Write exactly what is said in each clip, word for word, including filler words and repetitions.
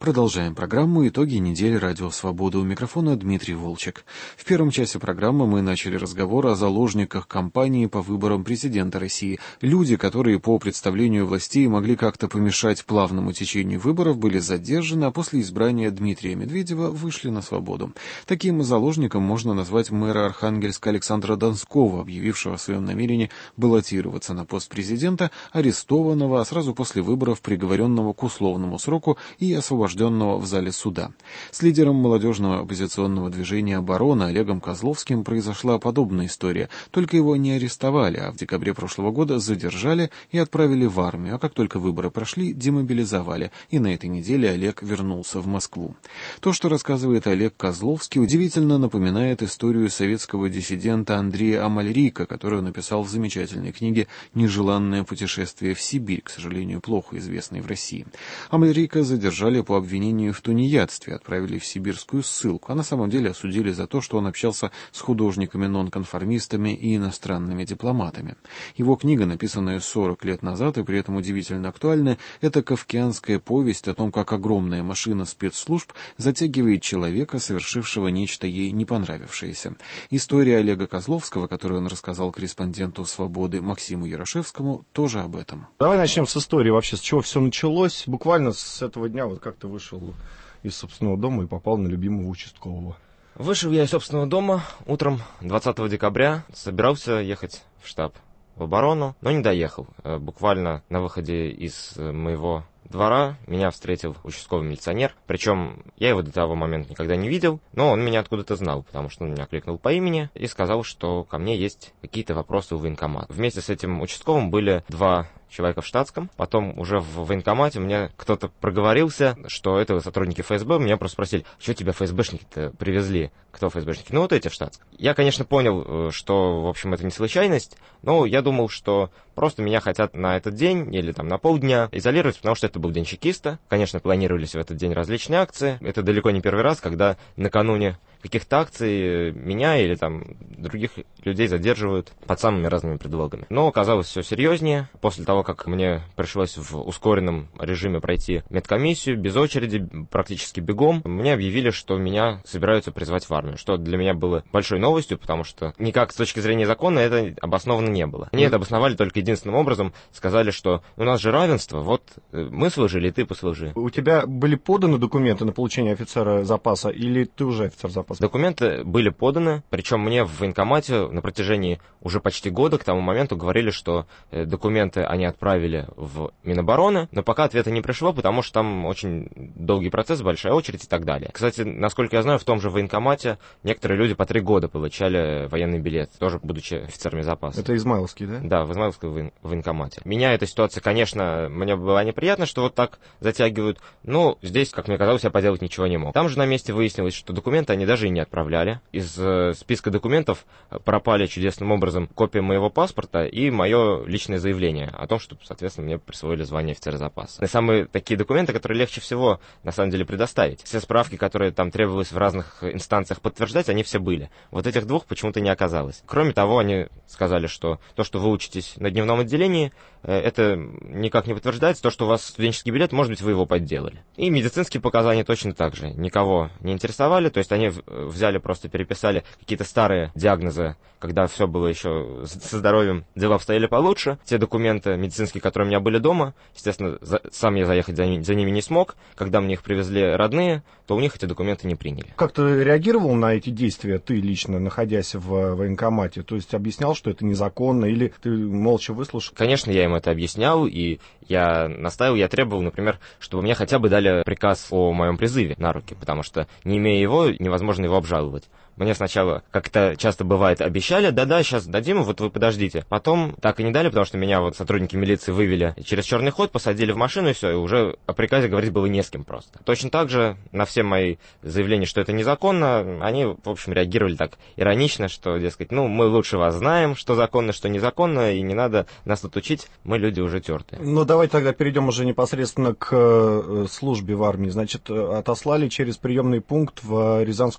Продолжаем программу «Итоги недели Радио Свобода». У микрофона Дмитрий Волчек. В первом часе программы мы начали разговор о заложниках кампании по выборам президента России. Люди, которые по представлению властей могли как-то помешать плавному течению выборов, были задержаны, а после избрания Дмитрия Медведева вышли на свободу. Таким заложником можно назвать мэра Архангельска Александра Донского, объявившего о своем намерении баллотироваться на пост президента, арестованного, а сразу после выборов приговоренного к условному сроку и освобожденного в зале суда. С лидером молодежного оппозиционного движения «Оборона» Олегом Козловским произошла подобная история, только его не арестовали, а в декабре прошлого года задержали и отправили в армию, а как только выборы прошли, демобилизовали, и на этой неделе Олег вернулся в Москву. То, что рассказывает Олег Козловский, удивительно напоминает историю советского диссидента Андрея Амальрика, которую он написал в замечательной книге «Нежеланное путешествие в Сибирь», к сожалению, плохо известной в России. Амальрика задержали по обвинению в тунеядстве, отправили в сибирскую ссылку, а на самом деле осудили за то, что он общался с художниками-нонконформистами и иностранными дипломатами. Его книга, написанная сорок лет назад и при этом удивительно актуальная, это кафкианская повесть о том, как огромная машина спецслужб затягивает человека, совершившего нечто ей не понравившееся. История Олега Козловского, которую он рассказал корреспонденту «Свободы» Максиму Ярошевскому, тоже об этом. Давай начнем с истории вообще, с чего все началось. Буквально с этого дня вот как ты вышел из собственного дома и попал на любимого участкового. Вышел я из собственного дома утром двадцатого декабря, собирался ехать в штаб в оборону, но не доехал. Буквально на выходе из моего двора меня встретил участковый милиционер, причем я его до того момента никогда не видел, но он меня откуда-то знал, потому что он меня окликнул по имени и сказал, что ко мне есть какие-то вопросы у военкомата. Вместе с этим участковым были два человека в штатском, потом уже в военкомате мне кто-то проговорился, что это сотрудники эф эс бэ, меня просто спросили, что тебя эф эс бэшники-то привезли? Кто эф эс бэшники? Ну вот эти в штатском. Я, конечно, понял, что, в общем, это не случайность, но я думал, что просто меня хотят на этот день или там на полдня изолировать, потому что это был день чекиста. Конечно, планировались в этот день различные акции. Это далеко не первый раз, когда накануне каких-то акций меня или там других людей задерживают под самыми разными предлогами. Но оказалось все серьезнее. После того, как мне пришлось в ускоренном режиме пройти медкомиссию, без очереди, практически бегом, мне объявили, что меня собираются призвать в армию, что для меня было большой новостью, потому что никак с точки зрения закона это обосновано не было. Мне это обосновали только единственным образом, сказали, что у нас же равенство, вот мы служили, и ты послужи. У тебя были поданы документы на получение офицера запаса, или ты уже офицер запаса? Документы были поданы, причем мне в военкомате на протяжении уже почти года к тому моменту говорили, что документы они отправили в Минобороны, но пока ответа не пришло, потому что там очень долгий процесс, большая очередь и так далее. Кстати, насколько я знаю, в том же военкомате некоторые люди по три года получали военный билет, тоже будучи офицерами запаса. Это Измайловский, да? Да, в Измайловском военкомате. Меня эта ситуация, конечно, мне была неприятна, что вот так затягивают, но здесь, как мне казалось, я поделать ничего не мог. Там же на месте выяснилось, что документы они даже и не отправляли. Из э, списка документов пропали чудесным образом копия моего паспорта и мое личное заявление о том, что, соответственно, мне присвоили звание офицера запаса. И самые такие документы, которые легче всего, на самом деле, предоставить. Все справки, которые там требовалось в разных инстанциях подтверждать, они все были. Вот этих двух почему-то не оказалось. Кроме того, они сказали, что то, что вы учитесь на дневном отделении, это никак не подтверждается. То, что у вас студенческий билет, может быть, вы его подделали. И медицинские показания точно так же никого не интересовали. То есть они взяли, просто переписали какие-то старые диагнозы, когда все было еще со здоровьем, дела обстояли получше. Те документы медицинские, которые у меня были дома, естественно, за, сам я заехать за, за ними не смог. Когда мне их привезли родные, то у них эти документы не приняли. Как ты реагировал на эти действия, ты лично, находясь в военкомате? То есть объяснял, что это незаконно, или ты молча выслушал? Конечно, я им это объяснял, и я настаивал, я требовал, например, чтобы мне хотя бы дали приказ о моем призыве на руки, потому что, не имея его, невозможно его обжаловать. Мне сначала, как это часто бывает, обещали, да-да, сейчас дадим, вот вы подождите. Потом так и не дали, потому что меня вот сотрудники милиции вывели через черный ход, посадили в машину, и все, и уже о приказе говорить было не с кем просто. Точно так же на все мои заявления, что это незаконно, они, в общем, реагировали так иронично, что, дескать, ну, мы лучше вас знаем, что законно, что незаконно, и не надо нас тут учить, мы люди уже тертые. Ну, давай тогда перейдем уже непосредственно к службе в армии. Значит, отослали через приемный пункт в Рязанскую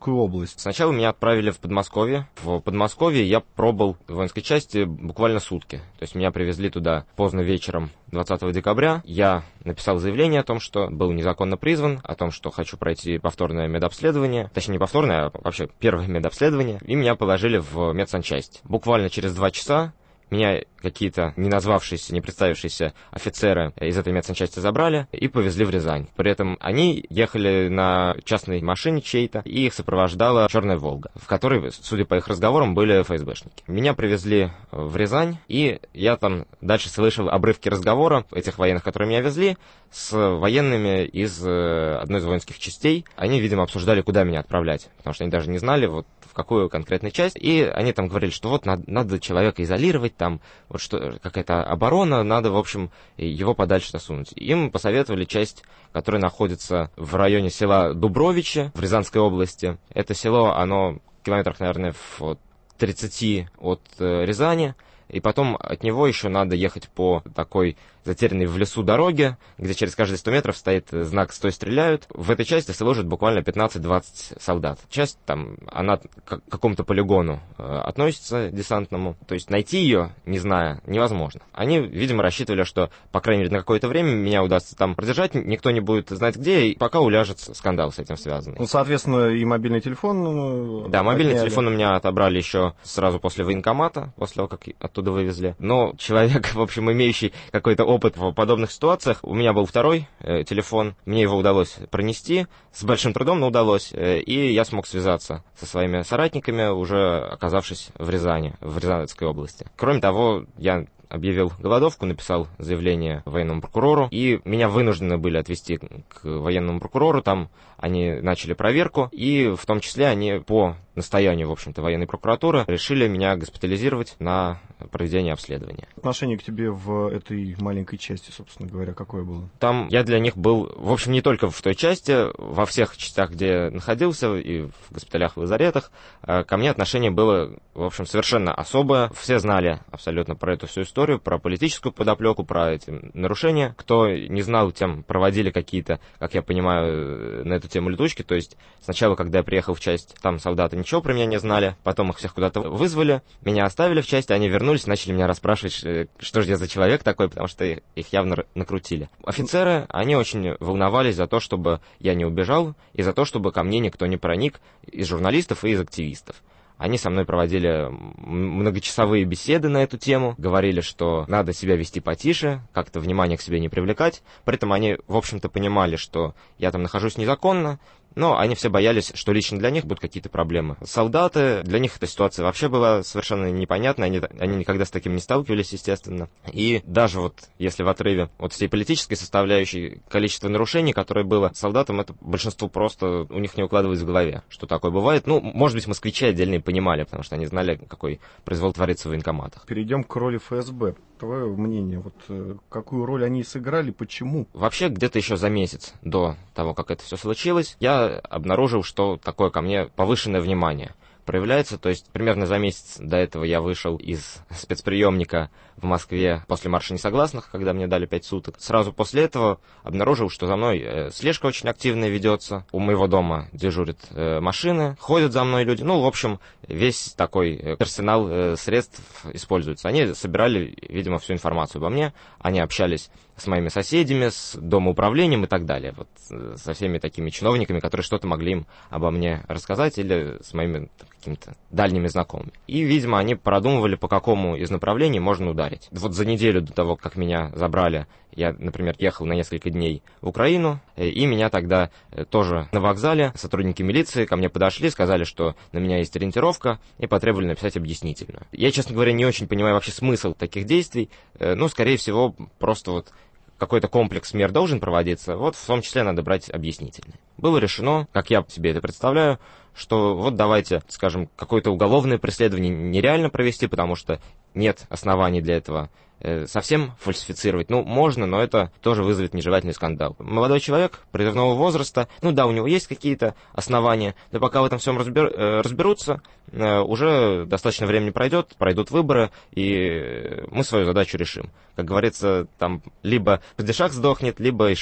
Рязанскую область. Сначала меня отправили в Подмосковье. В Подмосковье я пробыл в воинской части буквально сутки. То есть меня привезли туда поздно вечером двадцатого декабря. Я написал заявление о том, что был незаконно призван, о том, что хочу пройти повторное медобследование. Точнее, не повторное, а вообще первое медобследование. И меня положили в медсанчасть. Буквально через два часа меня какие-то не назвавшиеся, не представившиеся офицеры из этой медсанчасти забрали и повезли в Рязань. При этом они ехали на частной машине чьей-то, и их сопровождала «Черная Волга», в которой, судя по их разговорам, были эф эс бэшники. Меня привезли в Рязань, и я там дальше слышал обрывки разговора этих военных, которые меня везли, с военными из одной из воинских частей. Они, видимо, обсуждали, куда меня отправлять, потому что они даже не знали, вот в какую конкретную часть. И они там говорили, что вот надо, надо человека изолировать, там вот что, какая-то оборона, надо, в общем, его подальше засунуть. Им посоветовали часть, которая находится в районе села Дубровичи в Рязанской области. Это село, оно километрах, наверное, в тридцати от э, Рязани. И потом от него еще надо ехать по такой затерянной в лесу дороге, где через каждые сто метров стоит знак «Стой, стреляют». В этой части служит буквально пятнадцать-двадцать солдат. Часть там, она к какому-то полигону э, относится, десантному. То есть найти ее, не зная, невозможно. Они, видимо, рассчитывали, что, по крайней мере, на какое-то время меня удастся там продержать, никто не будет знать где, и пока уляжется скандал с этим связанный. Ну, соответственно, и мобильный телефон... Да, мобильный отняли. телефон у меня отобрали еще сразу после военкомата, после того, как оттуда вывезли. Но человек, в общем, имеющий какой-то опыт в подобных ситуациях, у меня был второй э, телефон, мне его удалось пронести, с большим трудом, но удалось, э, и я смог связаться со своими соратниками, уже оказавшись в Рязани, в Рязанской области. Кроме того, я объявил голодовку, написал заявление военному прокурору, и меня вынуждены были отвезти к военному прокурору, там они начали проверку, и в том числе они по настоянию, в общем-то, военной прокуратуры решили меня госпитализировать на проведение обследования. Отношение к тебе в этой маленькой части, собственно говоря, какое было? Там я для них был, в общем, не только в той части, во всех частях, где я находился, и в госпиталях, в лазаретах, ко мне отношение было, в общем, совершенно особое. Все знали абсолютно про эту всю историю, про политическую подоплеку, про эти нарушения. Кто не знал, тем проводили какие-то, как я понимаю, на эту тему летучки. То есть сначала, когда я приехал в часть, там солдаты ничего про меня не знали, потом их всех куда-то вызвали, меня оставили в части, они вернулись, начали меня расспрашивать, что же я за человек такой, потому что их явно накрутили. Офицеры, они очень волновались за то, чтобы я не убежал, и за то, чтобы ко мне никто не проник из журналистов и из активистов. Они со мной проводили многочасовые беседы на эту тему, говорили, что надо себя вести потише, как-то внимание к себе не привлекать. При этом они, в общем-то, понимали, что я там нахожусь незаконно, но они все боялись, что лично для них будут какие-то проблемы. Солдаты, для них эта ситуация вообще была совершенно непонятна, они, они никогда с таким не сталкивались, естественно. И даже вот если в отрыве от всей политической составляющей количество нарушений, которое было солдатам, это большинство просто у них не укладывалось в голове, что такое бывает. Ну, может быть, москвичи отдельные понимали, потому что они знали, какой произвол творится в военкоматах. Перейдем к роли эф эс бэ. Твое мнение, вот какую роль они сыграли, почему? Вообще, где-то еще за месяц до того, как это все случилось, я обнаружил, что такое ко мне повышенное внимание проявляется. То есть примерно за месяц до этого я вышел из спецприемника в Москве после марша несогласных, когда мне дали пять суток. Сразу после этого обнаружил, что за мной э, слежка очень активная ведется. У моего дома дежурят э, машины, ходят за мной люди. Ну, в общем, весь такой э, арсенал э, средств используется. Они собирали, видимо, всю информацию обо мне. Они общались с моими соседями, с домоуправлением и так далее. Вот э, со всеми такими чиновниками, которые что-то могли им обо мне рассказать, или с моими какими-то дальними знакомыми. И, видимо, они продумывали, по какому из направлений можно ударить. Вот за неделю до того, как меня забрали, я, например, ехал на несколько дней в Украину, и меня тогда тоже на вокзале сотрудники милиции ко мне подошли, сказали, что на меня есть ориентировка, и потребовали написать объяснительную. Я, честно говоря, не очень понимаю вообще смысл таких действий, ну, скорее всего, просто вот какой-то комплекс мер должен проводиться, вот в том числе надо брать объяснительные. Было решено, как я себе это представляю, что вот давайте, скажем, какое-то уголовное преследование нереально провести, потому что нет оснований для этого э, совсем фальсифицировать. Ну, можно, но это тоже вызовет нежелательный скандал. Молодой человек призывного возраста, ну да, у него есть какие-то основания, но пока в этом всем разбер, э, разберутся, э, уже достаточно времени пройдет, пройдут выборы, и мы свою задачу решим. Как говорится, там либо падишах сдохнет, либо ишак.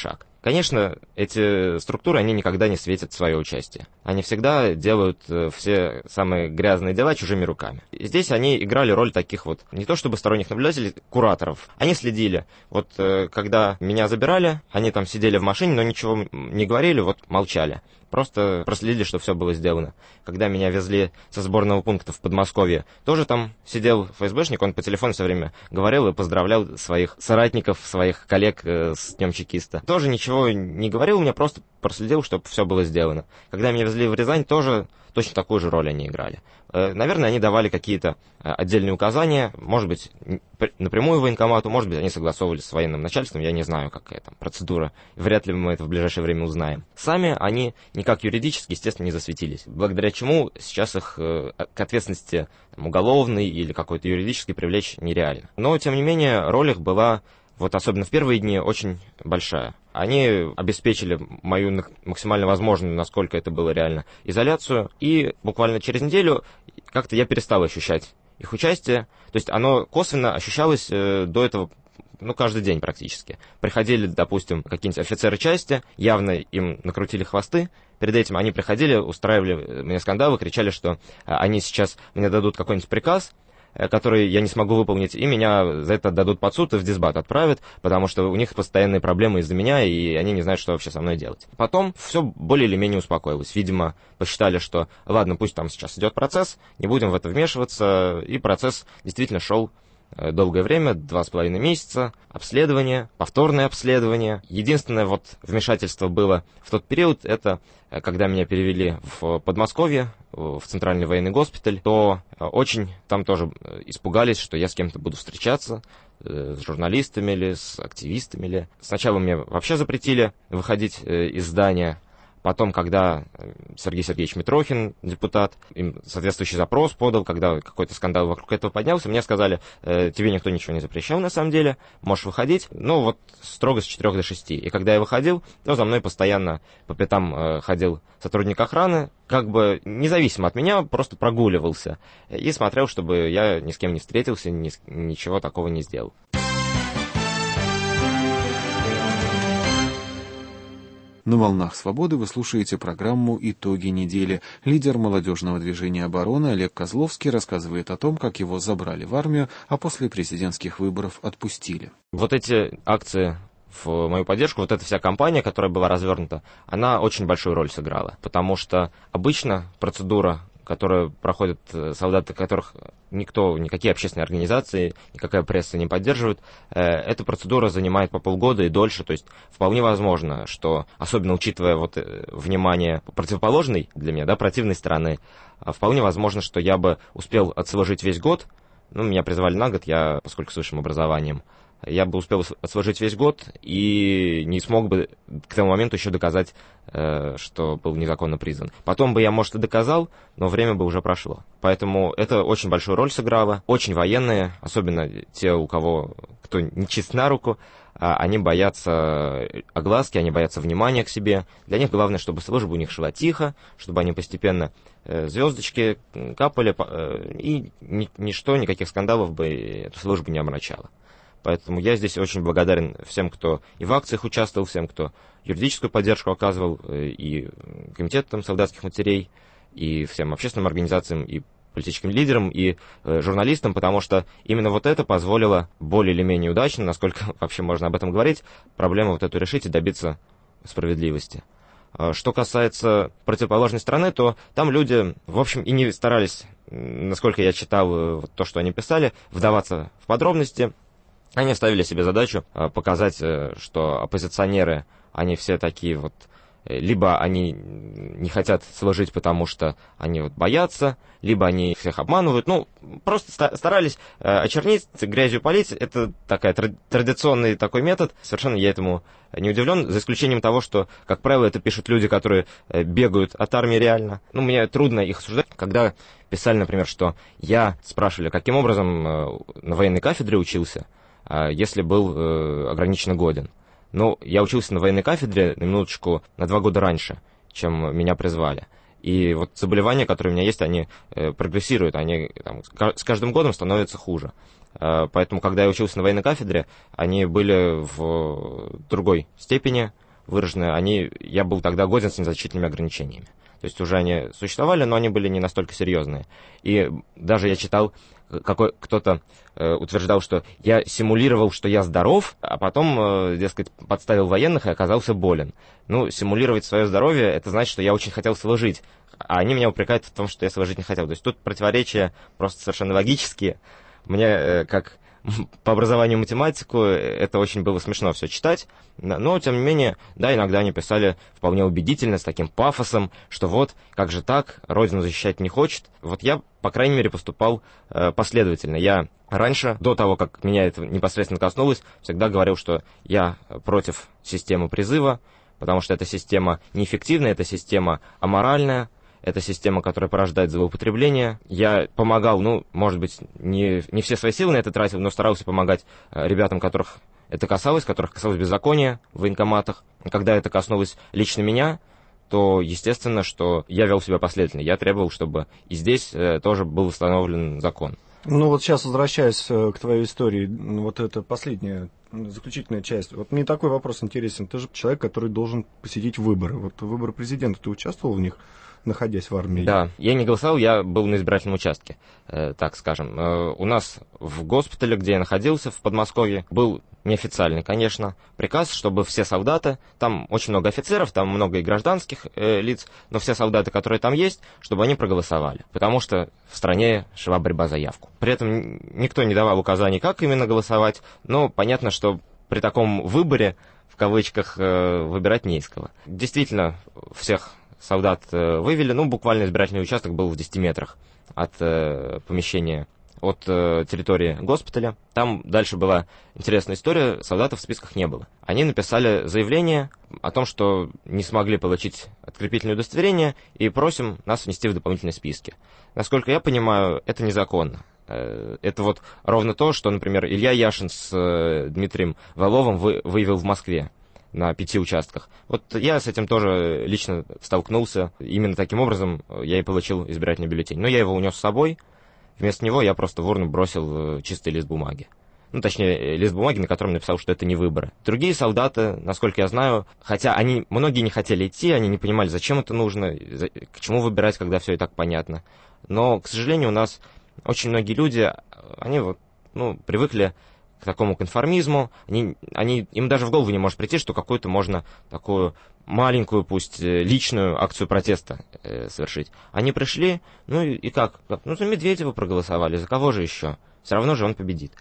Конечно, эти структуры, они никогда не светят свое участие. Они всегда делают все самые грязные дела чужими руками. И здесь они играли роль таких вот, не то чтобы сторонних наблюдателей, кураторов. Они следили. Вот когда меня забирали, они там сидели в машине, но ничего не говорили, вот молчали. Просто проследили, что все было сделано. Когда меня везли со сборного пункта в Подмосковье, тоже там сидел эф эс бэшник, он по телефону все время говорил и поздравлял своих соратников, своих коллег э, с Днем чекиста. Тоже ничего не говорил, мне просто проследил, чтобы все было сделано. Когда меня везли в Рязань, тоже точно такую же роль они играли. Э, наверное, они давали какие-то э, отдельные указания, может быть, напрямую военкомату, может быть, они согласовывали с военным начальством, я не знаю, какая там процедура, вряд ли мы это в ближайшее время узнаем. Сами они никак юридически, естественно, не засветились, благодаря чему сейчас их э, к ответственности там, уголовной или какой-то юридической привлечь нереально. Но, тем не менее, роль их была, вот особенно в первые дни, очень большая. Они обеспечили мою максимально возможную, насколько это было реально, изоляцию, и буквально через неделю как-то я перестал ощущать их участие, то есть оно косвенно ощущалось э, до этого, ну, каждый день практически. Приходили, допустим, какие-нибудь офицеры части, явно им накрутили хвосты, перед этим они приходили, устраивали мне скандалы, кричали, что они сейчас мне дадут какой-нибудь приказ, который я не смогу выполнить, и меня за это отдадут под суд и в дисбат отправят, потому что у них постоянные проблемы из-за меня, и они не знают, что вообще со мной делать. Потом все более или менее успокоилось. Видимо, посчитали, что ладно, пусть там сейчас идет процесс, не будем в это вмешиваться, и процесс действительно шел долгое время, два с половиной месяца, обследование, повторное обследование. Единственное вот вмешательство было в тот период, это когда меня перевели в Подмосковье, в Центральный военный госпиталь, то очень там тоже испугались, что я с кем-то буду встречаться, с журналистами или с активистами или. Сначала мне вообще запретили выходить из здания. Потом, когда Сергей Сергеевич Митрохин, депутат, им соответствующий запрос подал, когда какой-то скандал вокруг этого поднялся, мне сказали, э, тебе никто ничего не запрещал на самом деле, можешь выходить, ну вот строго с четырёх до шести. И когда я выходил, то за мной постоянно по пятам э, ходил сотрудник охраны, как бы независимо от меня, просто прогуливался и смотрел, чтобы я ни с кем не встретился, ни, ничего такого не сделал. На «Волнах свободы» вы слушаете программу «Итоги недели». Лидер молодежного движения «Оборона» Олег Козловский рассказывает о том, как его забрали в армию, а после президентских выборов отпустили. Вот эти акции в мою поддержку, вот эта вся кампания, которая была развернута, она очень большую роль сыграла, потому что обычно процедура, которую проходят солдаты, которых никто, никакие общественные организации, никакая пресса не поддерживает, эта процедура занимает по полгода и дольше, то есть вполне возможно, что, особенно учитывая вот внимание противоположной для меня, да, противной стороны, вполне возможно, что я бы успел отслужить весь год, ну, меня призвали на год, я, поскольку с высшим образованием, я бы успел отслужить весь год и не смог бы к тому моменту еще доказать, что был незаконно призван. Потом бы я, может, и доказал, но время бы уже прошло. Поэтому это очень большую роль сыграло. Очень военные, особенно те, у кого, кто не чист на руку, они боятся огласки, они боятся внимания к себе. Для них главное, чтобы служба у них шла тихо, чтобы они постепенно звездочки капали, и ничто, никаких скандалов бы эту службу не омрачало. Поэтому я здесь очень благодарен всем, кто и в акциях участвовал, всем, кто юридическую поддержку оказывал, и комитетам солдатских матерей, и всем общественным организациям, и политическим лидерам, и журналистам, потому что именно вот это позволило более или менее удачно, насколько вообще можно об этом говорить, проблему вот эту решить и добиться справедливости. Что касается противоположной стороны, то там люди, в общем, и не старались, насколько я читал то, что они писали, вдаваться в подробности. Они ставили себе задачу показать, что оппозиционеры, они все такие вот, либо они не хотят служить, потому что они вот боятся, либо они всех обманывают. Ну, просто старались очернить, грязью полить. Это такая традиционный такой метод. Совершенно я этому не удивлен, за исключением того, что, как правило, это пишут люди, которые бегают от армии реально. Ну, мне трудно их осуждать, когда писали, например, что я, спрашивали, каким образом на военной кафедре учился, если был э, ограниченно годен. Ну, я учился на военной кафедре, на минуточку, на два года раньше, чем меня призвали. И вот заболевания, которые у меня есть, они э, прогрессируют, они там, с каждым годом становятся хуже. Э, поэтому, когда я учился на военной кафедре, они были в другой степени, выражены, они, я был тогда годен с незначительными ограничениями. То есть уже они существовали, но они были не настолько серьезные. И даже я читал, какой, кто-то э, утверждал, что я симулировал, что я здоров, а потом, э, дескать, подставил военных и оказался болен. Ну, симулировать свое здоровье, это значит, что я очень хотел служить. А они меня упрекают в том, что я служить не хотел. То есть тут противоречия просто совершенно логические. Мне, э, как по образованию математику, это очень было смешно все читать, но, тем не менее, да, иногда они писали вполне убедительно, с таким пафосом, что вот, как же так, Родину защищать не хочет. Вот я, по крайней мере, поступал э, последовательно. Я раньше, до того, как меня это непосредственно коснулось, всегда говорил, что я против системы призыва, потому что эта система неэффективная, эта система аморальная, это система, которая порождает злоупотребление. Я помогал, ну, может быть, не, не все свои силы на это тратил, но старался помогать э, ребятам, которых это касалось, которых касалось беззакония в военкоматах. Когда это коснулось лично меня, то, естественно, что я вел себя последовательно. Я требовал, чтобы и здесь э, тоже был установлен закон. Ну вот сейчас, возвращаясь э, к твоей истории, вот это последняя, заключительная часть. Вот мне такой вопрос интересен. Ты же человек, который должен посетить выборы. Вот выборы президента, ты участвовал в них, находясь в армии? Да, я не голосовал, я был на избирательном участке, э, так скажем. Э, у нас в госпитале, где я находился, в Подмосковье, был неофициальный, конечно, приказ, чтобы все солдаты, там очень много офицеров, там много и гражданских э, лиц, но все солдаты, которые там есть, чтобы они проголосовали, потому что в стране шла борьба за явку. При этом никто не давал указаний, как именно голосовать, но понятно, что при таком выборе, в кавычках, э, выбирать не из кого. Действительно, всех солдат э, вывели, ну, буквально избирательный участок был в десяти метрах от э, помещения, от э, территории госпиталя. Там дальше была интересная история, солдатов в списках не было. Они написали заявление о том, что не смогли получить открепительное удостоверение и просим нас внести в дополнительные списки. Насколько я понимаю, это незаконно. Э, это вот ровно то, что, например, Илья Яшин с э, Дмитрием Валовым вы, выявил в Москве на пяти участках. Вот я с этим тоже лично столкнулся. Именно таким образом я и получил избирательный бюллетень. Но я его унес с собой. Вместо него я просто в урну бросил чистый лист бумаги. Ну, точнее, лист бумаги, на котором написал, что это не выборы. Другие солдаты, насколько я знаю, хотя они, многие не хотели идти, они не понимали, зачем это нужно, к чему выбирать, когда все и так понятно. Но, к сожалению, у нас очень многие люди, они вот, ну, привыкли к такому конформизму, они, они, им даже в голову не может прийти, что какую-то можно такую маленькую, пусть личную акцию протеста э, совершить. Они пришли, ну и, и как? Ну, за Медведева проголосовали, за кого же еще? Все равно же он победит.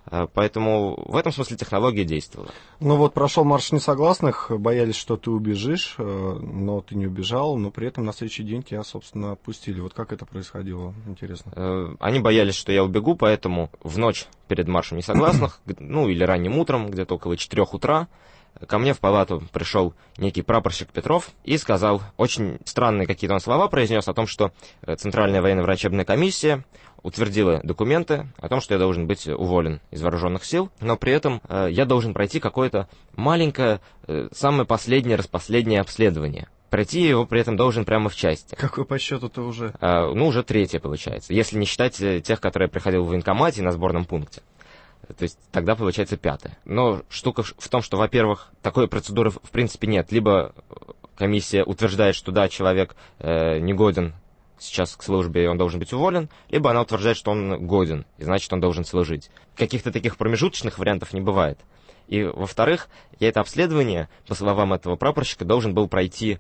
Поэтому в этом смысле технология действовала. Ну вот прошел марш несогласных, боялись, что ты убежишь, но ты не убежал, но при этом на следующий день тебя, собственно, отпустили. Вот как это происходило? Интересно. Они боялись, что я убегу, поэтому в ночь перед маршем несогласных, ну или ранним утром, где-то около четырех утра, ко мне в палату пришел некий прапорщик Петров и сказал, очень странные какие-то он слова произнес о том, что Центральная военно-врачебная комиссия утвердила документы о том, что я должен быть уволен из вооруженных сил, но при этом э, я должен пройти какое-то маленькое, э, самое последнее, распоследнее обследование. Пройти его при этом должен прямо в части. Какой по счету-то уже? Э, ну, уже третье получается, если не считать э, тех, которые я приходил в военкомате и на сборном пункте. То есть тогда получается пятое. Но штука в том, что, во-первых, такой процедуры в принципе нет. Либо комиссия утверждает, что да, человек э, негоден сейчас к службе, и он должен быть уволен, либо она утверждает, что он годен, и значит, он должен служить. Каких-то таких промежуточных вариантов не бывает. И, во-вторых, я это обследование, по словам этого прапорщика, должен был пройти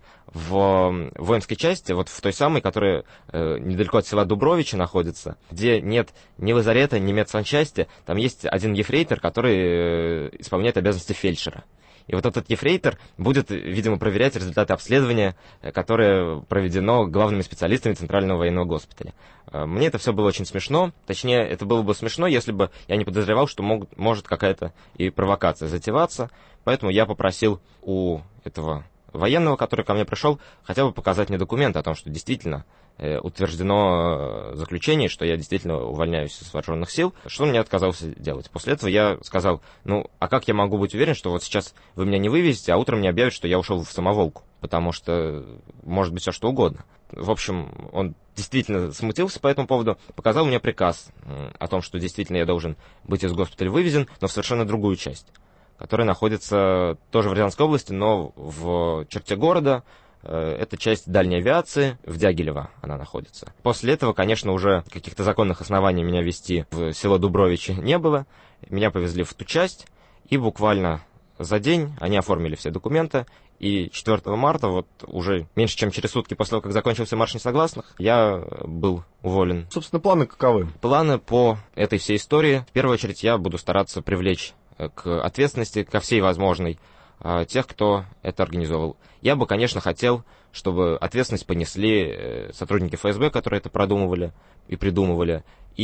в воинской части, вот в той самой, которая э, недалеко от села Дубровичи находится, где нет ни лазарета, ни медсанчасти, там есть один ефрейтор, который э, исполняет обязанности фельдшера. И вот этот ефрейтор будет, видимо, проверять результаты обследования, которое проведено главными специалистами Центрального военного госпиталя. Мне это все было очень смешно. Точнее, это было бы смешно, если бы я не подозревал, что мог, может какая-то и провокация затеваться. Поэтому я попросил у этого военного, который ко мне пришел, хотя бы показать мне документы о том, что действительно э, утверждено заключение, что я действительно увольняюсь из вооруженных сил, что он мне отказался делать. После этого я сказал, ну, а как я могу быть уверен, что вот сейчас вы меня не вывезете, а утром мне объявят, что я ушел в самоволку, потому что может быть все что угодно. В общем, он действительно смутился по этому поводу, показал мне приказ о том, что действительно я должен быть из госпиталя вывезен, но в совершенно другую часть. который находится тоже в Рязанской области, но в черте города. Это часть дальней авиации, в Дягилево она находится. После этого, конечно, уже каких-то законных оснований меня везти в село Дубровичи не было. Меня повезли в ту часть, и буквально за день они оформили все документы. И четвёртого марта, вот уже меньше чем через сутки после того, как закончился марш несогласных, я был уволен. Собственно, планы каковы? Планы по этой всей истории. В первую очередь я буду стараться привлечь к ответственности, ко всей возможной, тех, кто это организовал. Я бы, конечно, хотел, чтобы ответственность понесли сотрудники эф эс бэ, которые это продумывали и придумывали,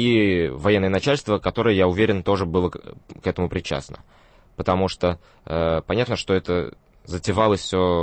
и военное начальство, которое, я уверен, тоже было к этому причастно. Потому что э, понятно, что это затевалось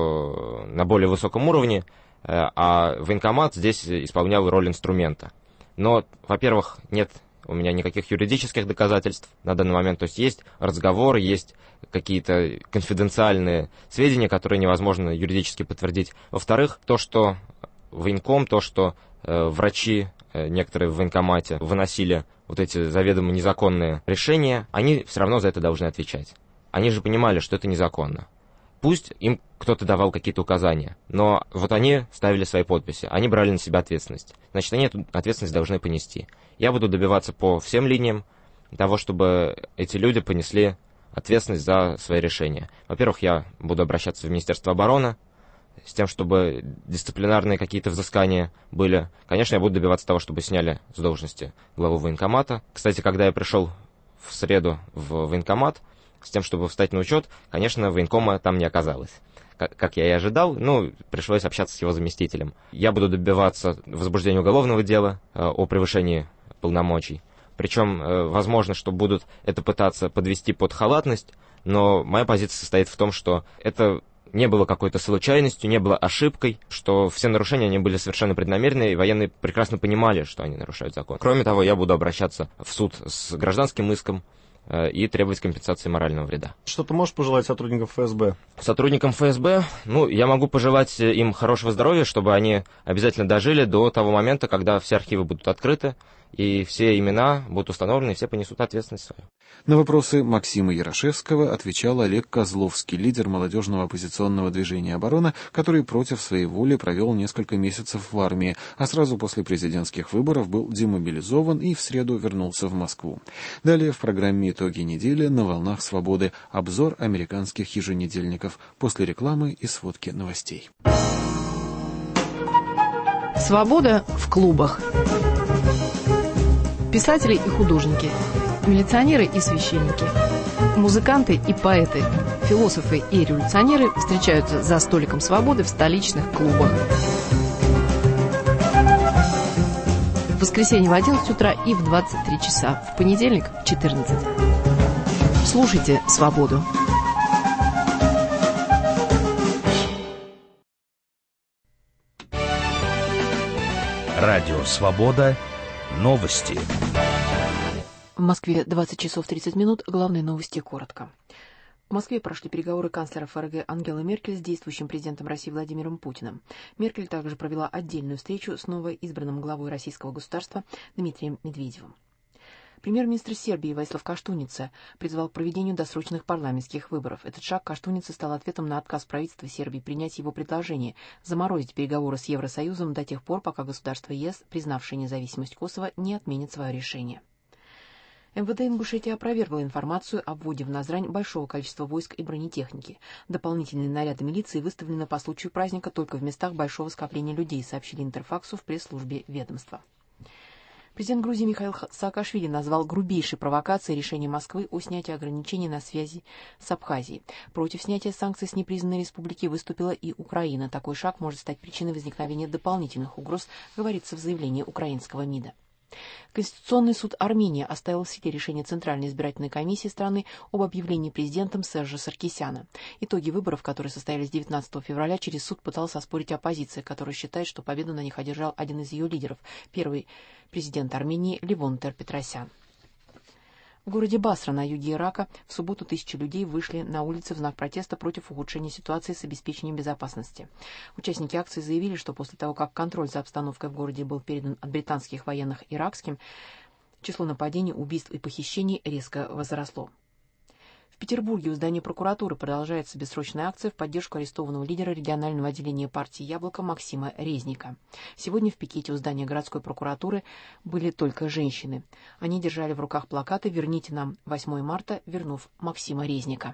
все на более высоком уровне, э, а военкомат здесь исполнял роль инструмента. Но, во-первых, нет у меня никаких юридических доказательств на данный момент. То есть есть разговор, есть какие-то конфиденциальные сведения, которые невозможно юридически подтвердить. Во-вторых, то, что военком, то, что э, врачи э, некоторые в военкомате выносили вот эти заведомо незаконные решения, они все равно за это должны отвечать. Они же понимали, что это незаконно. Пусть им кто-то давал какие-то указания, но вот они ставили свои подписи, они брали на себя ответственность. Значит, они эту ответственность должны понести. Я буду добиваться по всем линиям того, чтобы эти люди понесли ответственность за свои решения. Во-первых, я буду обращаться в Министерство обороны с тем, чтобы дисциплинарные какие-то взыскания были. Конечно, я буду добиваться того, чтобы сняли с должности главу военкомата. Кстати, когда я пришел в среду в военкомат с тем, чтобы встать на учет, конечно, военкома там не оказалось. Как я и ожидал, ну, пришлось общаться с его заместителем. Я буду добиваться возбуждения уголовного дела э, о превышении полномочий. Причем, э, возможно, что будут это пытаться подвести под халатность, но моя позиция состоит в том, что это не было какой-то случайностью, не было ошибкой, что все нарушения, они были совершенно преднамеренные, и военные прекрасно понимали, что они нарушают закон. Кроме того, я буду обращаться в суд с гражданским иском и требовать компенсации морального вреда. Что ты можешь пожелать сотрудникам эф эс бэ? Сотрудникам эф эс бэ, ну, я могу пожелать им хорошего здоровья, чтобы они обязательно дожили до того момента, когда все архивы будут открыты, и все имена будут установлены, и все понесут ответственность свою. На вопросы Максима Ярошевского отвечал Олег Козловский, лидер молодежного оппозиционного движения «Оборона», который против своей воли провел несколько месяцев в армии, а сразу после президентских выборов был демобилизован и в среду вернулся в Москву. Далее в программе «Итоги недели» на волнах свободы обзор американских еженедельников, после рекламы и сводки новостей. Свобода в клубах. Писатели и художники, милиционеры и священники, музыканты и поэты, философы и революционеры встречаются за столиком свободы в столичных клубах. В воскресенье в одиннадцать утра и в двадцать три часа, в понедельник в четырнадцать. Слушайте «Свободу». Радио «Свобода». Новости. В Москве двадцать часов тридцать минут. Главные новости коротко. В Москве прошли переговоры канцлера эф эр гэ Ангелы Меркель с действующим президентом России Владимиром Путиным. Меркель также провела отдельную встречу с новоизбранным главой российского государства Дмитрием Медведевым. Премьер-министр Сербии Воислав Каштуница призвал к проведению досрочных парламентских выборов. Этот шаг Каштуницы стал ответом на отказ правительства Сербии принять его предложение заморозить переговоры с Евросоюзом до тех пор, пока государство е эс, признавшее независимость Косово, не отменит свое решение. эм вэ дэ Ингушетии опровергло информацию о вводе в Назрань большого количества войск и бронетехники. Дополнительные наряды милиции выставлены по случаю праздника только в местах большого скопления людей, сообщили Интерфаксу в пресс-службе ведомства. Президент Грузии Михаил Саакашвили назвал грубейшей провокацией решение Москвы о снятии ограничений на связи с Абхазией. Против снятия санкций с непризнанной республики выступила и Украина. Такой шаг может стать причиной возникновения дополнительных угроз, говорится в заявлении украинского МИДа. Конституционный суд Армении оставил в силе решение Центральной избирательной комиссии страны об объявлении президентом Сержа Саркисяна. Итоги выборов, которые состоялись девятнадцатого февраля, через суд пыталась оспорить оппозиция, которая считает, что победу на них одержал один из ее лидеров, первый президент Армении Левон Тер-Петросян. В городе Басра на юге Ирака в субботу тысячи людей вышли на улицы в знак протеста против ухудшения ситуации с обеспечением безопасности. Участники акции заявили, что после того, как контроль за обстановкой в городе был передан от британских военных иракским, число нападений, убийств и похищений резко возросло. В Петербурге у здания прокуратуры продолжается бессрочная акция в поддержку арестованного лидера регионального отделения партии «Яблоко» Максима Резника. Сегодня в пикете у здания городской прокуратуры были только женщины. Они держали в руках плакаты «Верните нам восьмое марта, вернув Максима Резника».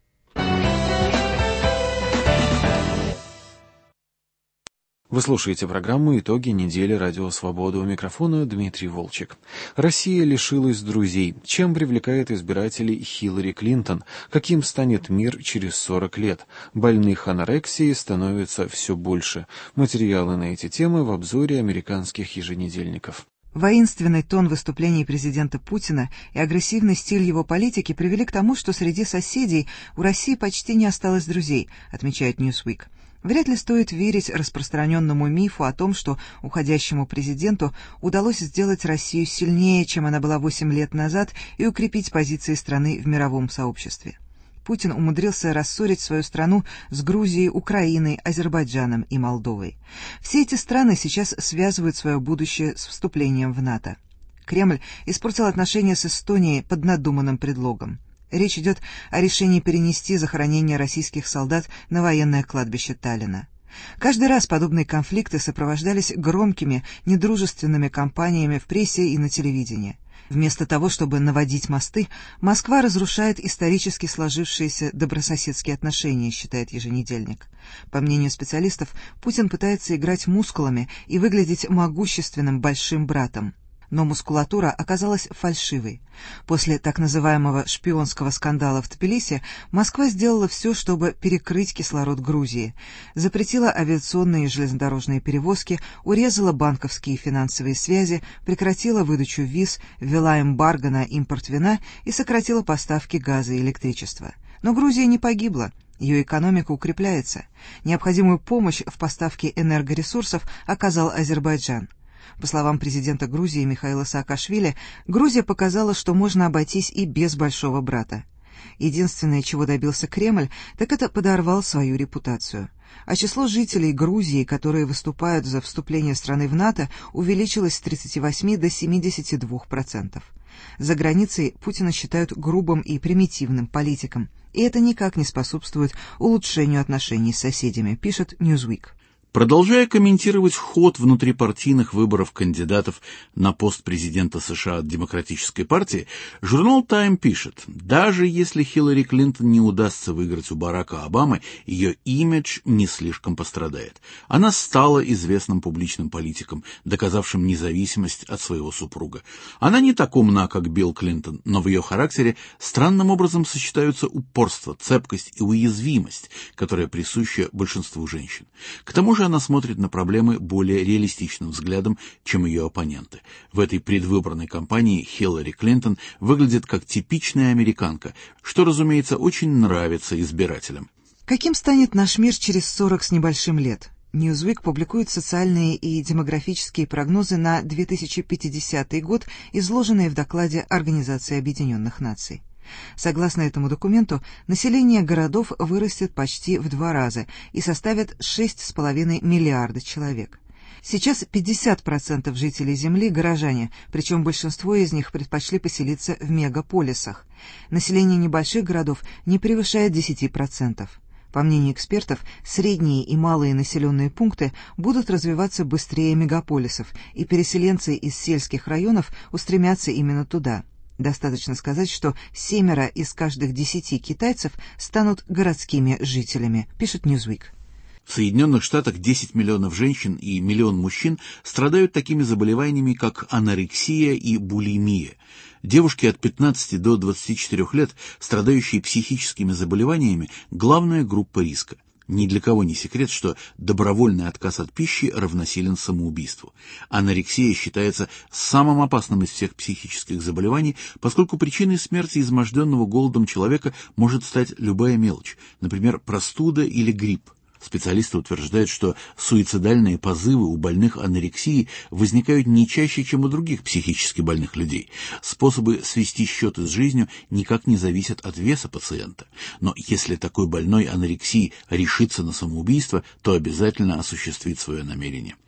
Вы слушаете программу «Итоги недели Радио Свобода». У микрофона Дмитрий Волчек. Россия лишилась друзей. Чем привлекает избирателей Хиллари Клинтон? Каким станет мир через сорок лет? Больных анорексией становится все больше. Материалы на эти темы в обзоре американских еженедельников. Воинственный тон выступлений президента Путина и агрессивный стиль его политики привели к тому, что среди соседей у России почти не осталось друзей, отмечает Newsweek. Вряд ли стоит верить распространенному мифу о том, что уходящему президенту удалось сделать Россию сильнее, чем она была восемь лет назад, и укрепить позиции страны в мировом сообществе. Путин умудрился рассорить свою страну с Грузией, Украиной, Азербайджаном и Молдовой. Все эти страны сейчас связывают свое будущее с вступлением в НАТО. Кремль испортил отношения с Эстонией под надуманным предлогом. Речь идет о решении перенести захоронение российских солдат на военное кладбище Таллина. Каждый раз подобные конфликты сопровождались громкими, недружественными кампаниями в прессе и на телевидении. Вместо того, чтобы наводить мосты, Москва разрушает исторически сложившиеся добрососедские отношения, считает еженедельник. По мнению специалистов, Путин пытается играть мускулами и выглядеть могущественным большим братом. Но мускулатура оказалась фальшивой. После так называемого шпионского скандала в Тбилиси Москва сделала все, чтобы перекрыть кислород Грузии, запретила авиационные и железнодорожные перевозки, урезала банковские и финансовые связи, прекратила выдачу виз, ввела эмбарго на импорт вина и сократила поставки газа и электричества. Но Грузия не погибла. Ее экономика укрепляется. Необходимую помощь в поставке энергоресурсов оказал Азербайджан. По словам президента Грузии Михаила Саакашвили, Грузия показала, что можно обойтись и без большого брата. Единственное, чего добился Кремль, так это подорвал свою репутацию. А число жителей Грузии, которые выступают за вступление страны в НАТО, увеличилось с тридцати восьми до семидесяти двух процентов. За границей Путина считают грубым и примитивным политиком, и это никак не способствует улучшению отношений с соседями, пишет Newsweek. Продолжая комментировать ход внутрипартийных выборов кандидатов на пост президента США от Демократической партии, журнал Time пишет, даже если Хиллари Клинтон не удастся выиграть у Барака Обамы, ее имидж не слишком пострадает. Она стала известным публичным политиком, доказавшим независимость от своего супруга. Она не так умна, как Билл Клинтон, но в ее характере странным образом сочетаются упорство, цепкость и уязвимость, которая присуща большинству женщин. К тому же она смотрит на проблемы более реалистичным взглядом, чем ее оппоненты. В этой предвыборной кампании Хиллари Клинтон выглядит как типичная американка, что, разумеется, очень нравится избирателям. Каким станет наш мир через сорок с небольшим лет? Newsweek публикует социальные и демографические прогнозы на две тысячи пятидесятый год, изложенные в докладе Организации Объединенных Наций. Согласно этому документу, население городов вырастет почти в два раза и составит шесть с половиной миллиарда человек. Сейчас пятьдесят процентов жителей Земли – горожане, причем большинство из них предпочли поселиться в мегаполисах. Население небольших городов не превышает десяти процентов. По мнению экспертов, средние и малые населенные пункты будут развиваться быстрее мегаполисов, и переселенцы из сельских районов устремятся именно туда. Достаточно сказать, что семеро из каждых десяти китайцев станут городскими жителями, пишет Newsweek. В Соединенных Штатах десять миллионов женщин и миллион мужчин страдают такими заболеваниями, как анорексия и булимия. Девушки от пятнадцати до двадцати четырёх лет, страдающие психическими заболеваниями, главная группа риска. Ни для кого не секрет, что добровольный отказ от пищи равносилен самоубийству. Анорексия считается самым опасным из всех психических заболеваний, поскольку причиной смерти изможденного голодом человека может стать любая мелочь, например, простуда или грипп. Специалисты утверждают, что суицидальные позывы у больных анорексией возникают не чаще, чем у других психически больных людей. Способы свести счеты с жизнью никак не зависят от веса пациента. Но если такой больной анорексией решится на самоубийство, то обязательно осуществит свое намерение.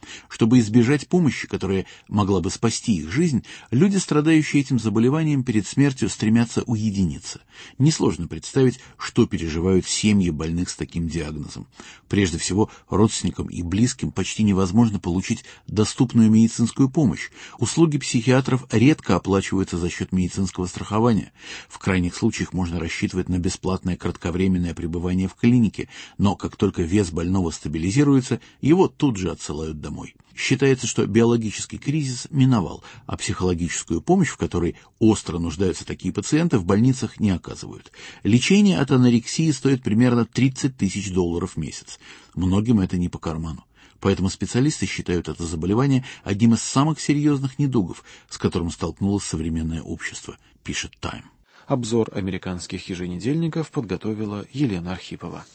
Чтобы избежать помощи, которая могла бы спасти их жизнь, люди, страдающие этим заболеванием, перед смертью стремятся уединиться. Несложно представить, что переживают семьи больных с таким диагнозом. Прежде всего, родственникам и близким почти невозможно получить доступную медицинскую помощь. Услуги психиатров редко оплачиваются за счет медицинского страхования. В крайних случаях можно рассчитывать на бесплатное кратковременное пребывание в клинике, но как только вес больного стабилизируется, его тут же отсылают домой. Считается, что биологический кризис миновал, а психологическую помощь, в которой остро нуждаются такие пациенты, в больницах не оказывают. Лечение от анорексии стоит примерно тридцать тысяч долларов в месяц. Многим это не по карману. Поэтому специалисты считают это заболевание одним из самых серьезных недугов, с которым столкнулось современное общество, пишет Time. Обзор американских еженедельников подготовила Елена Архипова.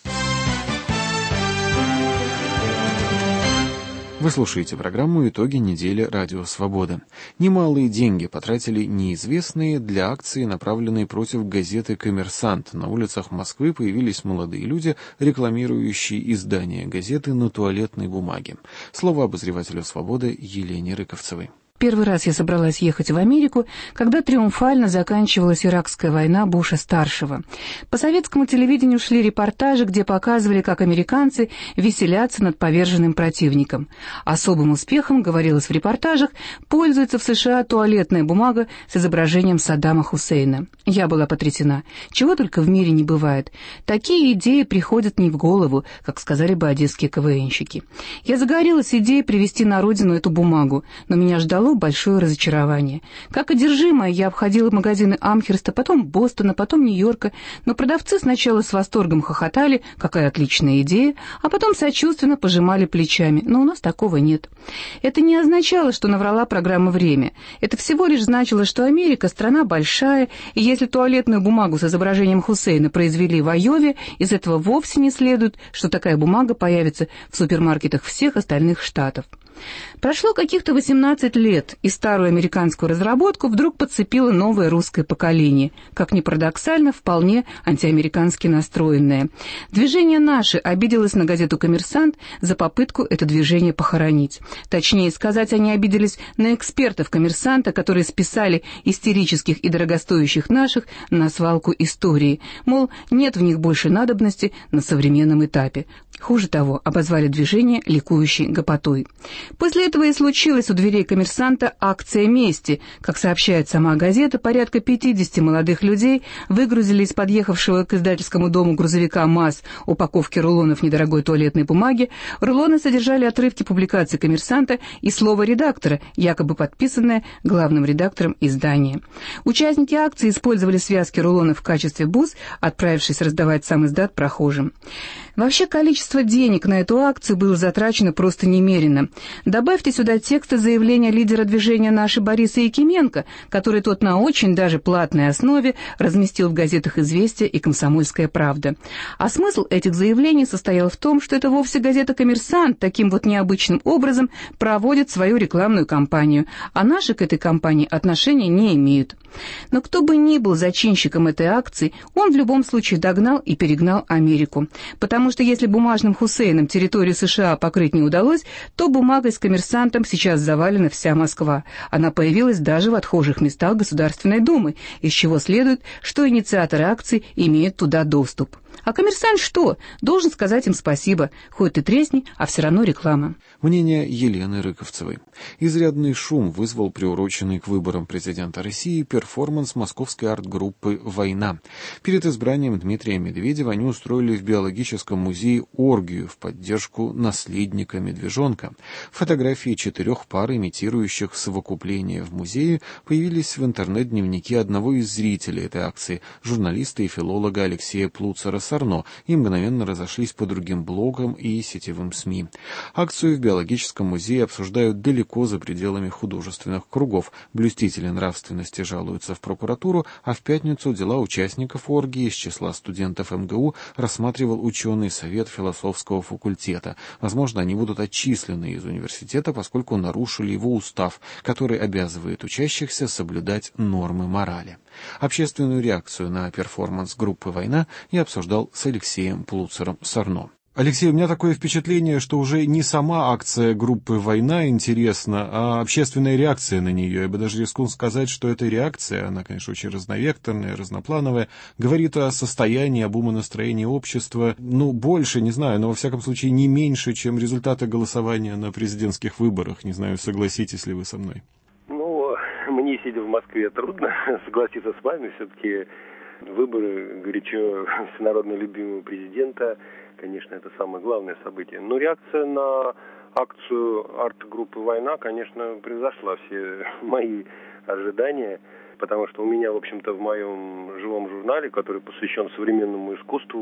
Вы слушаете программу «Итоги недели Радио Свобода». Немалые деньги потратили неизвестные для акции, направленной против газеты «Коммерсант». На улицах Москвы появились молодые люди, рекламирующие издание газеты на туалетной бумаге. Слово обозревателю «Свободы» Елене Рыковцевой. Первый раз я собралась ехать в Америку, когда триумфально заканчивалась Иракская война Буша-старшего. По советскому телевидению шли репортажи, где показывали, как американцы веселятся над поверженным противником. Особым успехом, говорилось в репортажах, пользуется в США туалетная бумага с изображением Саддама Хусейна. Я была потрясена. Чего только в мире не бывает. Такие идеи приходят не в голову, как сказали бы одесские КВНщики. Я загорелась идеей привезти на родину эту бумагу, но меня ждало большое разочарование. Как одержимая, я обходила магазины Амхерста, потом Бостона, потом Нью-Йорка, но продавцы сначала с восторгом хохотали, какая отличная идея, а потом сочувственно пожимали плечами, но у нас такого нет. Это не означало, что наврала программа «Время». Это всего лишь значило, что Америка — страна большая, и если туалетную бумагу с изображением Хусейна произвели в Айове, из этого вовсе не следует, что такая бумага появится в супермаркетах всех остальных штатов. Прошло каких-то восемнадцать лет, и старую американскую разработку вдруг подцепило новое русское поколение, как ни парадоксально, вполне антиамерикански настроенное. Движение «Наше» обиделось на газету «Коммерсант» за попытку это движение похоронить. Точнее сказать, они обиделись на экспертов «Коммерсанта», которые списали истерических и дорогостоящих «Наших» на свалку истории. Мол, нет в них больше надобности на современном этапе. Хуже того, обозвали движение ликующей гопотой. После этого и случилась у дверей «Коммерсанта» акция мести. Как сообщает сама газета, порядка пятидесяти молодых людей выгрузили из подъехавшего к издательскому дому грузовика МАЗ упаковки рулонов недорогой туалетной бумаги. Рулоны содержали отрывки публикаций «Коммерсанта» и слово редактора, якобы подписанное главным редактором издания. Участники акции использовали связки рулонов в качестве бус, отправившись раздавать сам издат прохожим. Вообще, количество денег на эту акцию было затрачено просто немерено. Добавьте сюда тексты заявления лидера движения «Наши» Бориса Якименко, который тот на очень даже платной основе разместил в газетах «Известия» и «Комсомольская правда». А смысл этих заявлений состоял в том, что это вовсе газета «Коммерсант» таким вот необычным образом проводит свою рекламную кампанию, а наши к этой кампании отношения не имеют. Но кто бы ни был зачинщиком этой акции, он в любом случае догнал и перегнал Америку. Потому что если бумажным Хусейном территорию США покрыть не удалось, то бумагой с «Коммерсантом» сейчас завалена вся Москва. Она появилась даже в отхожих местах Государственной Думы, из чего следует, что инициаторы акции имеют туда доступ. А «Коммерсант» что? Должен сказать им спасибо. Хоть ты тресни, а все равно реклама. Мнение Елены Рыковцевой. Изрядный шум вызвал приуроченный к выборам президента России перформанс московской арт-группы «Война». Перед избранием Дмитрия Медведева они устроили в биологическом музее оргию в поддержку наследника медвежонка. Фотографии четырех пар, имитирующих совокупление в музее, появились в интернет-дневнике одного из зрителей этой акции, журналиста и филолога Алексея Плуцера-Сарно, и мгновенно разошлись по другим блогам и сетевым СМИ. Акцию в биологическом музее обсуждают далеко за пределами художественных кругов. Блюстители нравственности жалуются в прокуратуру, а в пятницу дела участников оргии из числа студентов эм гэ у рассматривал ученый совет философского факультета. Возможно, они будут отчислены из университета, поскольку нарушили его устав, который обязывает учащихся соблюдать нормы морали. Общественную реакцию на перформанс группы «Война» я обсуждал с Алексеем Плуцером-Сарно. Алексей, у меня такое впечатление, что уже не сама акция группы «Война» интересна, а общественная реакция на нее. Я бы даже рискнул сказать, что эта реакция, она, конечно, очень разновекторная, разноплановая, говорит о состоянии, об умонастроении общества, ну, больше, не знаю, но, во всяком случае, не меньше, чем результаты голосования на президентских выборах. Не знаю, согласитесь ли вы со мной? Ну, мне, сидя в Москве, трудно согласиться с вами. Все-таки выборы горячо всенародно любимого президента, конечно, это самое главное событие. Но реакция на акцию арт-группы «Война», конечно, превзошла все мои ожидания, потому что у меня, в общем-то, в моем живом журнале, который посвящен современному искусству,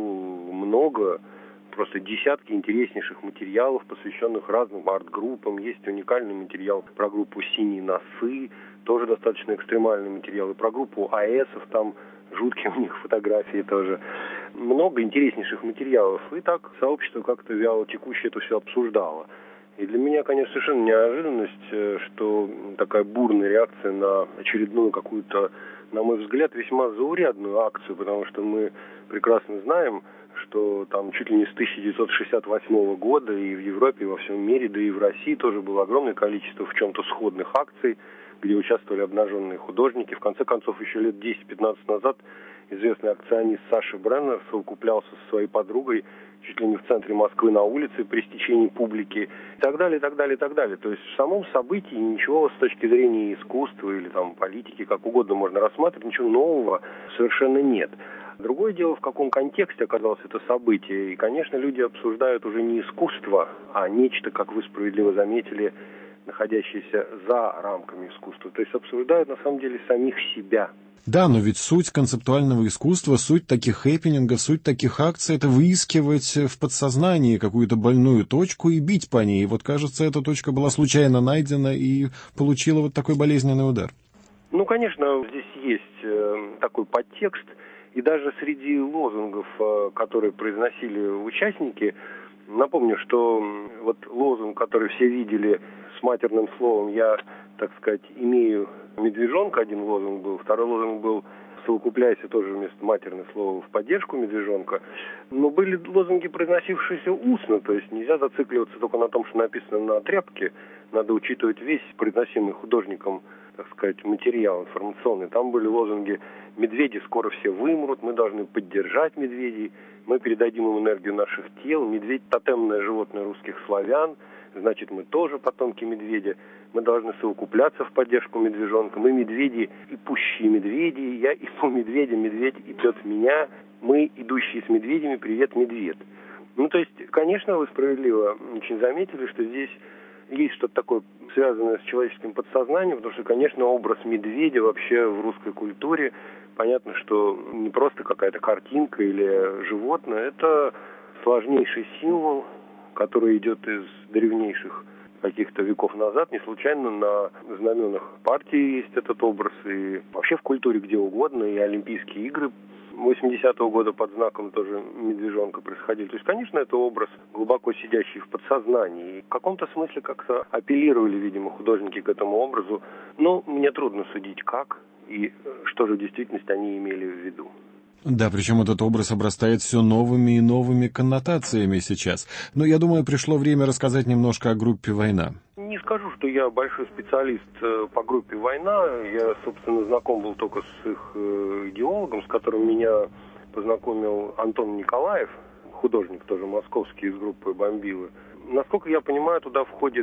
много, просто десятки интереснейших материалов, посвященных разным арт-группам. Есть уникальный материал про группу «Синие носы», тоже достаточно экстремальный материал, и про группу АЭСов, там жуткие у них фотографии тоже. Много интереснейших материалов. И так сообщество как-то вяло текуще это все обсуждало. И для меня, конечно, совершенно неожиданность, что такая бурная реакция на очередную какую-то, на мой взгляд, весьма заурядную акцию, потому что мы прекрасно знаем, что там чуть ли не с тысяча девятьсот шестьдесят восьмого года и в Европе, и во всем мире, да и в России тоже было огромное количество в чем-то сходных акций, где участвовали обнаженные художники. В конце концов, еще лет десять-пятнадцать назад известный акционист Саша Бреннер совокуплялся со своей подругой чуть ли не в центре Москвы на улице при стечении публики и так далее, и так далее, и так далее. То есть в самом событии ничего с точки зрения искусства или там политики, как угодно можно рассматривать, ничего нового совершенно нет. Другое дело, в каком контексте оказалось это событие. И, конечно, люди обсуждают уже не искусство, а нечто, как вы справедливо заметили, находящиеся за рамками искусства. То есть обсуждают на самом деле самих себя. Да, но ведь суть концептуального искусства, суть таких хэппинингов, суть таких акций — это выискивать в подсознании какую-то больную точку и бить по ней. И вот, кажется, эта точка была случайно найдена и получила вот такой болезненный удар. Ну, конечно, здесь есть э, такой подтекст. И даже среди лозунгов, э, которые произносили участники, напомню, что вот лозунг, который все видели с матерным словом, я, так сказать, имею медвежонка, один лозунг был, второй лозунг был «совокупляйся», тоже вместо матерного слова, в поддержку медвежонка. Но были лозунги, произносившиеся устно, то есть нельзя зацикливаться только на том, что написано на тряпке, надо учитывать весь произносимый художником, так сказать, материал информационный. Там были лозунги «Медведи скоро все вымрут», «Мы должны поддержать медведей», «Мы передадим им энергию наших тел», «Медведь – тотемное животное русских славян», значит, мы тоже потомки медведя, мы должны совокупляться в поддержку медвежонка, мы медведи и пущие медведи, я иду медведя, медведь идет в меня, мы, идущие с медведями, привет, медведь. Ну, то есть, конечно, вы справедливо очень заметили, что здесь есть что-то такое, связанное с человеческим подсознанием, потому что, конечно, образ медведя вообще в русской культуре, понятно, что не просто какая-то картинка или животное, это сложнейший символ, который идет из древнейших каких-то веков назад. Не случайно на знаменах партии есть этот образ, и вообще в культуре где угодно, и Олимпийские игры восьмидесятого года под знаком тоже медвежонка происходили. То есть, конечно, это образ, глубоко сидящий в подсознании. И в каком-то смысле как-то апеллировали, видимо, художники к этому образу. Но мне трудно судить, как и что же в действительности они имели в виду. Да, причем этот образ обрастает все новыми и новыми коннотациями сейчас. Но я думаю, пришло время рассказать немножко о группе «Война». Не скажу, что я большой специалист по группе «Война». Я, собственно, знаком был только с их идеологом, с которым меня познакомил Антон Николаев, художник тоже московский из группы «Бомбилы». Насколько я понимаю, туда входит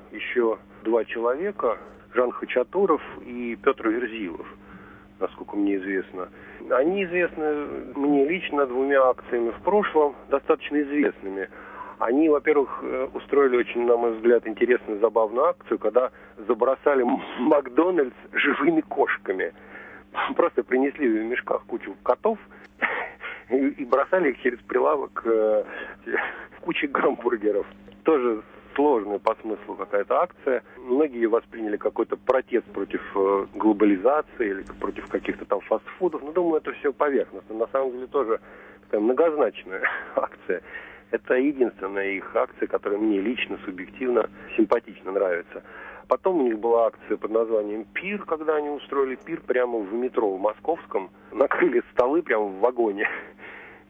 еще два человека, Жан Хачатуров и Петр Верзилов, насколько мне известно. Они известны мне лично двумя акциями в прошлом, достаточно известными. Они, во-первых, устроили очень, на мой взгляд, интересную, забавную акцию, когда забросали Макдональдс живыми кошками. Просто принесли в мешках кучу котов и бросали их через прилавок кучей гамбургеров. Тоже сложная по смыслу какая-то акция. Многие восприняли какой-то протест против э, глобализации или против каких-то там фастфудов. Но думаю, это все поверхностно. На самом деле тоже такая многозначная акция. Это единственная их акция, которая мне лично, субъективно, симпатично нравится. Потом у них была акция под названием «Пир», когда они устроили пир прямо в метро в Московском. Накрыли столы прямо в вагоне.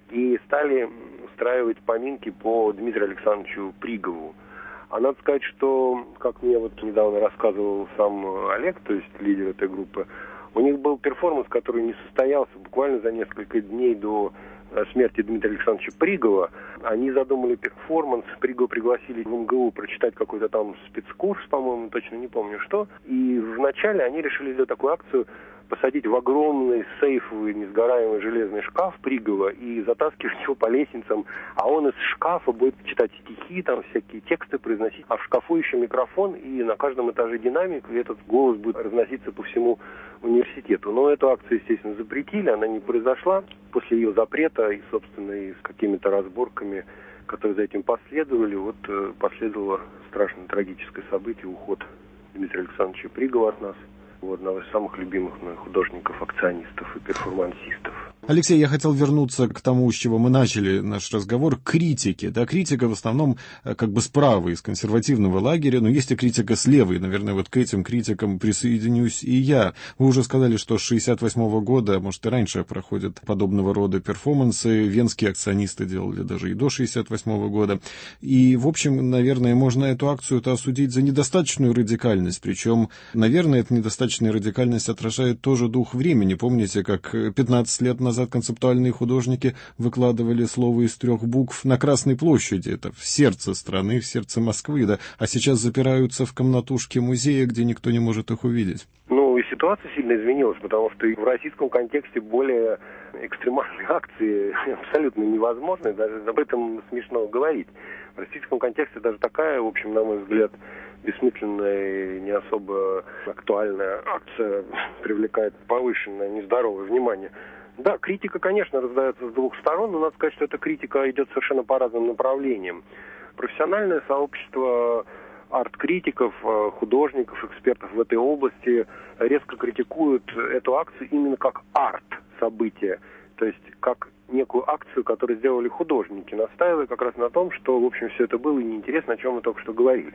и стали устраивать поминки по Дмитрию Александровичу Пригову. А надо сказать, что, как мне вот недавно рассказывал сам Олег, то есть лидер этой группы, у них был перформанс, который не состоялся буквально за несколько дней до смерти Дмитрия Александровича Пригова. Они задумали перформанс, Пригова пригласили в эм гэ у прочитать какой-то там спецкурс, по-моему, точно не помню что. И вначале они решили сделать такую акцию, посадить в огромный сейфовый несгораемый железный шкаф Пригова и затаскивать его по лестницам, а он из шкафа будет читать стихи, там всякие тексты произносить, а в шкафу еще микрофон, и на каждом этаже динамик, и этот голос будет разноситься по всему университету. Но эту акцию, естественно, запретили, она не произошла после ее запрета, и, собственно, и с какими-то разборками, которые за этим последовали, вот последовало страшно трагическое событие, уход Дмитрия Александровича Пригова от нас. Вот, одного из самых любимых моих художников, акционистов и перформансистов. Алексей, я хотел вернуться к тому, с чего мы начали наш разговор, к критике. Да, критика в основном как бы справа, из консервативного лагеря, но есть и критика слева, и, наверное, вот к этим критикам присоединюсь и я. Вы уже сказали, что с шестьдесят восьмого года, может, и раньше проходят подобного рода перформансы. Венские акционисты делали даже и до шестьдесят восьмого года. И, в общем, наверное, можно эту акцию-то осудить за недостаточную радикальность. Причем, наверное, эта недостаточная радикальность отражает тоже дух времени. Помните, как пятнадцать лет назад концептуальные художники выкладывали слово из трех букв на Красной площади, это в сердце страны, в сердце Москвы, да, а сейчас запираются в комнатушке музея, где никто не может их увидеть. Ну, и ситуация сильно изменилась, потому что в российском контексте более экстремальные акции абсолютно невозможны, даже об этом смешно говорить. В российском контексте даже такая, в общем, на мой взгляд, бессмысленная и не особо актуальная акция привлекает повышенное нездоровое внимание. Да, критика, конечно, раздается с двух сторон, но надо сказать, что эта критика идет совершенно по разным направлениям. Профессиональное сообщество арт-критиков, художников, экспертов в этой области резко критикуют эту акцию именно как арт-событие, то есть как некую акцию, которую сделали художники, настаивая как раз на том, что, в общем, все это было и неинтересно, о чем мы только что говорили.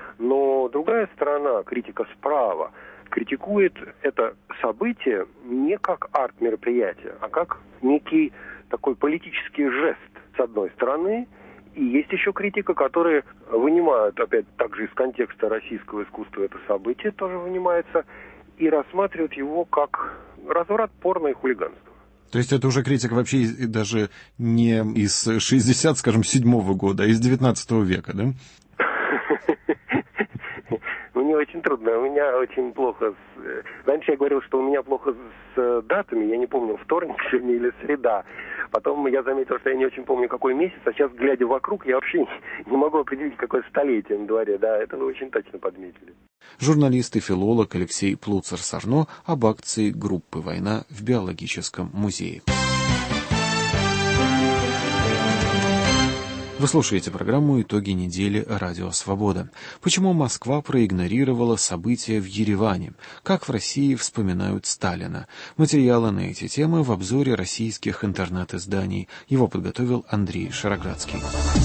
Но другая сторона, критика справа, критикует это событие не как арт-мероприятие, а как некий такой политический жест, с одной стороны. И есть еще критика, которые вынимают, опять также из контекста российского искусства это событие тоже вынимается, и рассматривают его как разврат, порно и хулиганство. То есть это уже критика вообще даже не из шестьдесят, скажем, седьмого года, а из девятнадцатого века, да? Мне очень трудно, у меня очень плохо с... Раньше я говорил, что у меня плохо с датами, я не помню, вторник сегодня или среда. Потом я заметил, что я не очень помню, какой месяц, а сейчас, глядя вокруг, я вообще не могу определить, какое столетие на дворе. Да, это вы очень точно подметили. Журналист и филолог Алексей Плуцер-Сарно об акции группы «Война» в биологическом музее. Вы слушаете программу «Итоги недели. Радио Свобода». Почему Москва проигнорировала события в Ереване? Как в России вспоминают Сталина? Материалы на эти темы в обзоре российских интернет-изданий. Его подготовил Андрей Шароградский.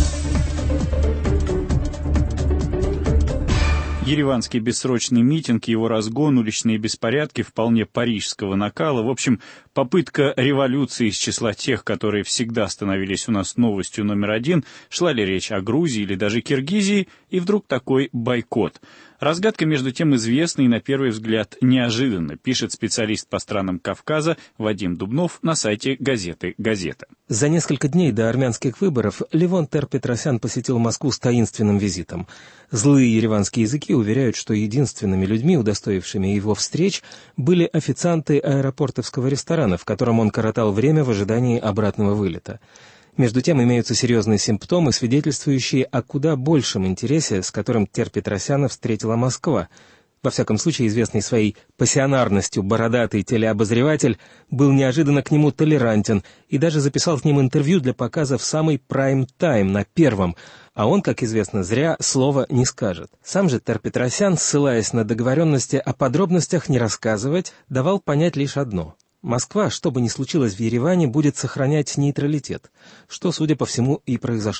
Ереванский бессрочный митинг, его разгон, уличные беспорядки вполне парижского накала. В общем, попытка революции из числа тех, которые всегда становились у нас новостью номер один, шла ли речь о Грузии или даже Киргизии, и вдруг такой бойкот. Разгадка, между тем, известна и, на первый взгляд, неожиданно, пишет специалист по странам Кавказа Вадим Дубнов на сайте газеты «Газета». За несколько дней до армянских выборов Левон Тер-Петросян посетил Москву с таинственным визитом. Злые ереванские языки уверяют, что единственными людьми, удостоившими его встреч, были официанты аэропортовского ресторана, в котором он коротал время в ожидании обратного вылета. Между тем, имеются серьезные симптомы, свидетельствующие о куда большем интересе, с которым Тер-Петросяна встретила Москва. Во всяком случае, известный своей пассионарностью бородатый телеобозреватель был неожиданно к нему толерантен и даже записал с ним интервью для показа в самый прайм-тайм, на первом, а он, как известно, зря слова не скажет. Сам же Тер-Петросян, ссылаясь на договоренности о подробностях не рассказывать, давал понять лишь одно — Москва, что бы ни случилось в Ереване, будет сохранять нейтралитет, что, судя по всему, и произошло. В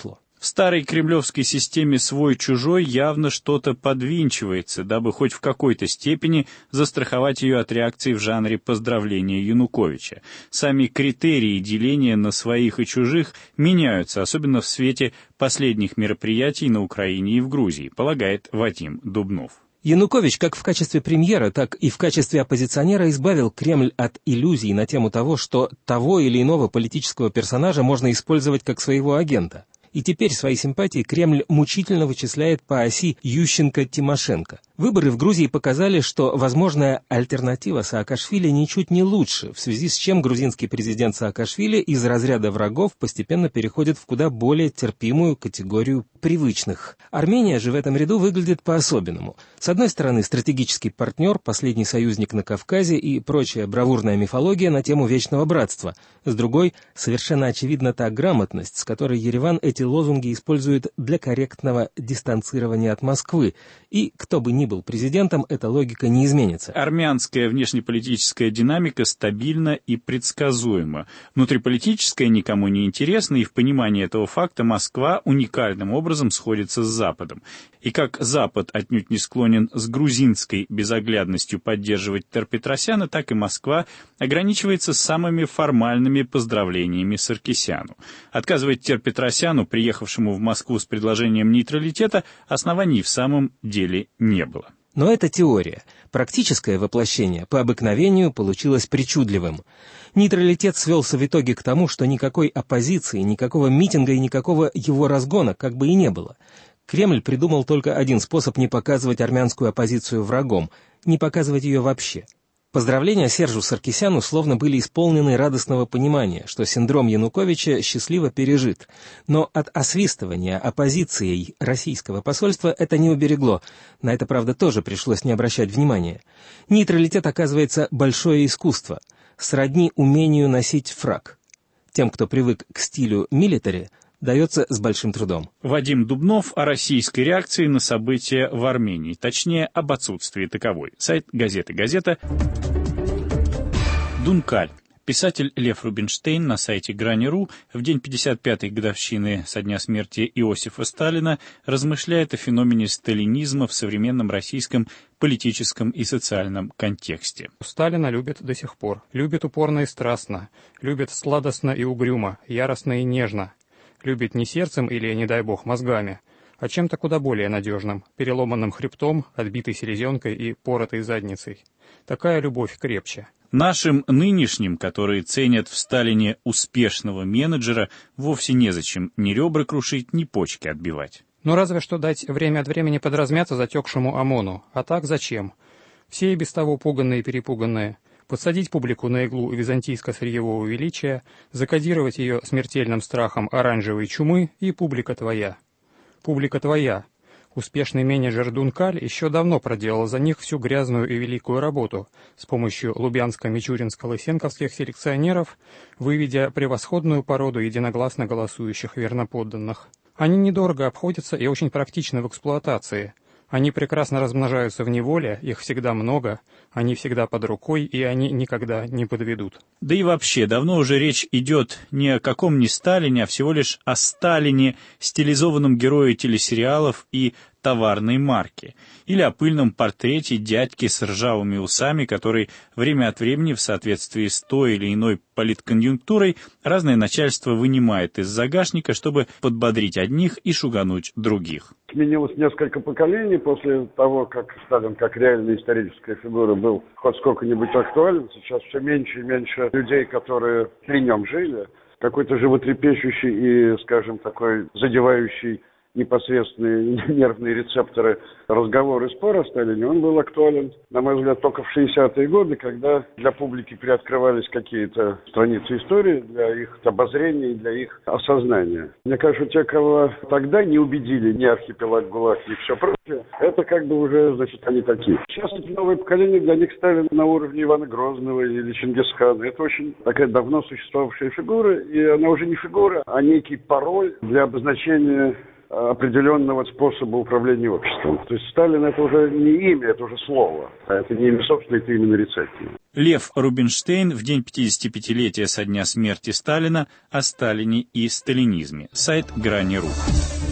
В старой кремлевской системе свой-чужой явно что-то подвинчивается, дабы хоть в какой-то степени застраховать ее от реакции в жанре поздравления Януковича. Сами критерии деления на своих и чужих меняются, особенно в свете последних мероприятий на Украине и в Грузии, полагает Вадим Дубнов. Янукович как в качестве премьера, так и в качестве оппозиционера избавил Кремль от иллюзий на тему того, что того или иного политического персонажа можно использовать как своего агента. И теперь свои симпатии Кремль мучительно вычисляет по оси Ющенко-Тимошенко. Выборы в Грузии показали, что возможная альтернатива Саакашвили ничуть не лучше, в связи с чем грузинский президент Саакашвили из разряда врагов постепенно переходит в куда более терпимую категорию привычных. Армения же в этом ряду выглядит по-особенному. С одной стороны, стратегический партнер, последний союзник на Кавказе и прочая бравурная мифология на тему вечного братства. С другой, совершенно очевидна та грамотность, с которой Ереван эти лозунги использует для корректного дистанцирования от Москвы, и кто бы ни был президентом, эта логика не изменится. Армянская внешнеполитическая динамика стабильна и предсказуема. Внутриполитическая никому не интересна, и в понимании этого факта Москва уникальным образом сходится с Западом. И как Запад отнюдь не склонен с грузинской безоглядностью поддерживать Тер-Петросяна, так и Москва ограничивается самыми формальными поздравлениями Саркисяну. Отказывать Тер-Петросяну, приехавшему в Москву с предложением нейтралитета, оснований в самом деле не было. Но это теория. Практическое воплощение по обыкновению получилось причудливым. Нейтралитет свелся в итоге к тому, что никакой оппозиции, никакого митинга и никакого его разгона как бы и не было. Кремль придумал только один способ не показывать армянскую оппозицию врагом, не показывать ее вообще. Поздравления Сержу Саркисяну словно были исполнены радостного понимания, что синдром Януковича счастливо пережит. Но от освистывания оппозицией российского посольства это не уберегло. На это, правда, тоже пришлось не обращать внимания. Нейтралитет, оказывается, большое искусство, сродни умению носить фрак. Тем, кто привык к стилю милитари, дается с большим трудом. Вадим Дубнов о российской реакции на события в Армении, точнее, об отсутствии таковой. Сайт газеты «Газета». Дункаль. Писатель Лев Рубинштейн на сайте Грани.ру в день пятьдесят пятой годовщины со дня смерти Иосифа Сталина размышляет о феномене сталинизма в современном российском политическом и социальном контексте. Сталина любят до сих пор. Любят упорно и страстно. Любят сладостно и угрюмо, яростно и нежно. Любит не сердцем или, не дай бог, мозгами, а чем-то куда более надежным, переломанным хребтом, отбитой селезенкой и поротой задницей. Такая любовь крепче. Нашим нынешним, которые ценят в Сталине успешного менеджера, вовсе незачем ни ребра крушить, ни почки отбивать. Ну разве что дать время от времени подразмяться затекшему ОМОНу. А так зачем? Все и без того пуганные и перепуганные. Подсадить публику на иглу византийско-сырьевого величия, закодировать ее смертельным страхом оранжевой чумы, и публика твоя. Публика твоя. Успешный менеджер Дункаль еще давно проделал за них всю грязную и великую работу с помощью лубянско-мичуринско-лысенковских селекционеров, выведя превосходную породу единогласно голосующих верноподданных. Они недорого обходятся и очень практичны в эксплуатации. Они прекрасно размножаются в неволе, их всегда много, они всегда под рукой, и они никогда не подведут. Да и вообще, давно уже речь идет не о каком ни Сталине, а всего лишь о Сталине, стилизованном герое телесериалов и товарной марки, или о пыльном портрете дядьки с ржавыми усами, который время от времени в соответствии с той или иной политконъюнктурой разное начальство вынимает из загашника, чтобы подбодрить одних и шугануть других. Сменилось несколько поколений после того, как Сталин как реальная историческая фигура был хоть сколько-нибудь актуален. Сейчас все меньше и меньше людей, которые при нем жили. Какой-то животрепещущий и, скажем, такой задевающий непосредственные нервные рецепторы разговор и спор о Сталине, он был актуален, на мой взгляд, только в шестидесятые годы, когда для публики приоткрывались какие-то страницы истории для их обозрения, для их осознания. Мне кажется, те, кого тогда не убедили ни архипелаг ГУЛАГ, ни все прочее, это как бы уже, значит, они такие. Сейчас это новое поколение, для них Сталин на уровне Ивана Грозного или Чингисхана. Это очень такая давно существовавшая фигура, и она уже не фигура, а некий пароль для обозначения определенного способа управления обществом. То есть Сталин — это уже не имя, это уже слово. А это не имя собственное, это именно рецепт. Лев Рубинштейн в день пятидесятипятилетия со дня смерти Сталина о Сталине и сталинизме. Сайт Грани.ру.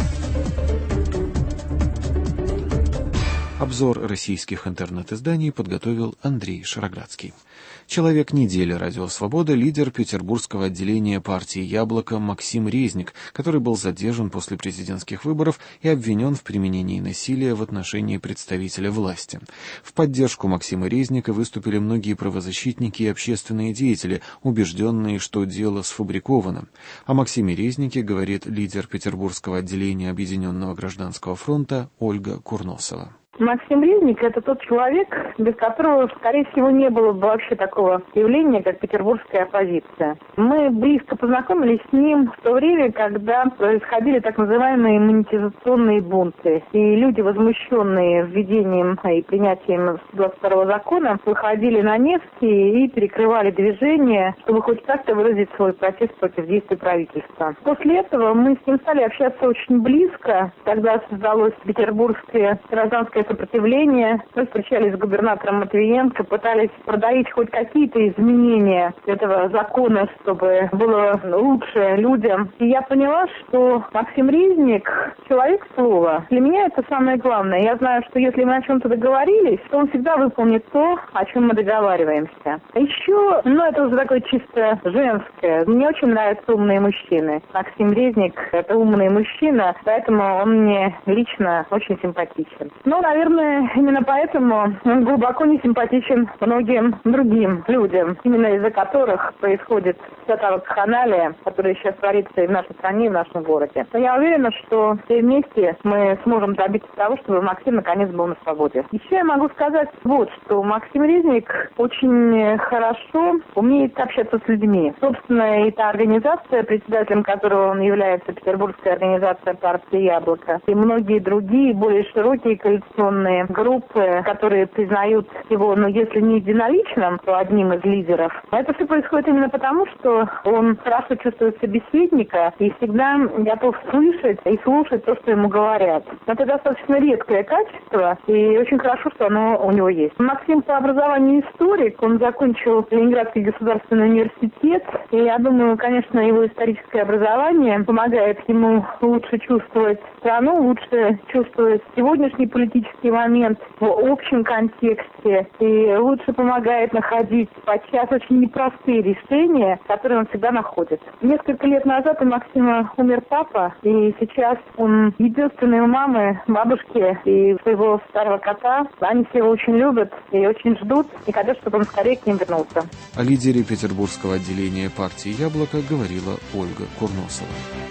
Обзор российских интернет-изданий подготовил Андрей Шароградский. Человек недели «Радио Свобода» — лидер петербургского отделения партии «Яблоко» Максим Резник, который был задержан после президентских выборов и обвинен в применении насилия в отношении представителя власти. В поддержку Максима Резника выступили многие правозащитники и общественные деятели, убежденные, что дело сфабриковано. О Максиме Резнике говорит лидер петербургского отделения Объединенного гражданского фронта Ольга Курносова. Максим Резник – это тот человек, без которого, скорее всего, не было бы вообще такого явления, как петербургская оппозиция. Мы близко познакомились с ним в то время, когда происходили так называемые монетизационные бунты. И люди, возмущенные введением и принятием двадцать второго закона, выходили на Невский и перекрывали движение, чтобы хоть как-то выразить свой протест против действий правительства. После этого мы с ним стали общаться очень близко. Тогда создалось петербургское гражданское сопротивление. Мы встречались с губернатором Матвиенко, пытались продавить хоть какие-то изменения этого закона, чтобы было лучше людям. И я поняла, что Максим Резник — человек слова. Для меня это самое главное. Я знаю, что если мы о чем-то договорились, то он всегда выполнит то, о чем мы договариваемся. Еще, ну это уже такое чисто женское. Мне очень нравятся умные мужчины. Максим Резник — это умный мужчина, поэтому он мне лично очень симпатичен. Но, наверное, именно поэтому он глубоко не симпатичен многим другим людям, именно из-за которых происходит вся та вакханалия, которая сейчас творится и в нашей стране, и в нашем городе. Но я уверена, что все вместе мы сможем добиться того, чтобы Максим наконец был на свободе. Еще я могу сказать вот, что Максим Резник очень хорошо умеет общаться с людьми. Собственно, и та организация, председателем которого он является, Петербургская организация партии «Яблоко», и многие другие, более широкие коалиционные группы, которые признают его, ну, если не единоличным, то одним из лидеров. Это все происходит именно потому, что он хорошо чувствует собеседника и всегда готов слышать и слушать то, что ему говорят. Это достаточно редкое качество, и очень хорошо, что оно у него есть. Максим по образованию историк, он закончил Ленинградский государственный университет, и я думаю, конечно, его историческое образование помогает ему лучше чувствовать страну, лучше чувствовать сегодняшний политический момент в общем контексте, и лучше помогает находить подчас очень непростые решения, которые он всегда находит. Несколько лет назад у Максима умер папа, и сейчас он единственный у мамы, бабушки и своего старого кота. Они все его очень любят и очень ждут, и хотят, чтобы он скорее к ним вернулся. О лидере петербургского отделения партии «Яблоко» говорила Ольга Курносова.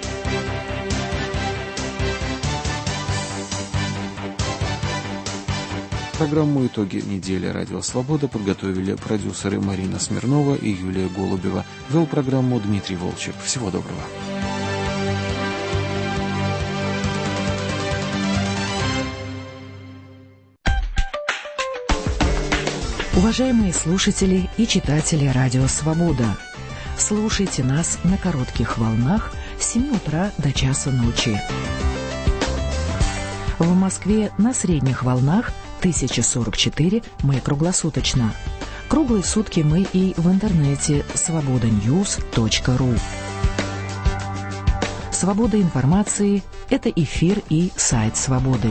Программу «Итоги недели» «Радио Свобода» подготовили продюсеры Марина Смирнова и Юлия Голубева. Вел программу Дмитрий Волчек. Всего доброго. Уважаемые слушатели и читатели «Радио Свобода», слушайте нас на коротких волнах с семи утра до часа ночи. В Москве на средних волнах тысяча сорок четыре, мы круглосуточно. Круглые сутки мы и в интернете свобода ньюс точка ру. Свобода информации – это эфир и сайт «Свободы».